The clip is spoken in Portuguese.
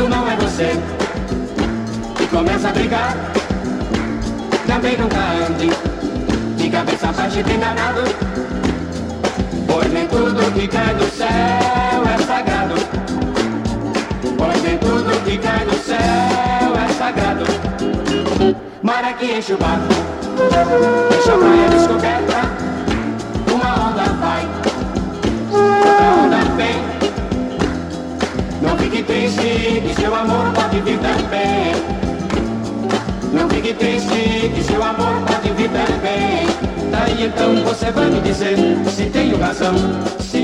quando não é você e começa a brigar, também nunca ande de cabeça baixa e bem danado, pois nem tudo que cai do céu é sagrado, pois nem tudo que cai do céu é sagrado. Maré que enche o barco, deixa a praia descoberta, uma onda vai, outra onda vem. Não fique triste que seu amor pode vir também. Não fique triste que seu amor pode vir também. Daí então você vai me dizer se tenho razão, se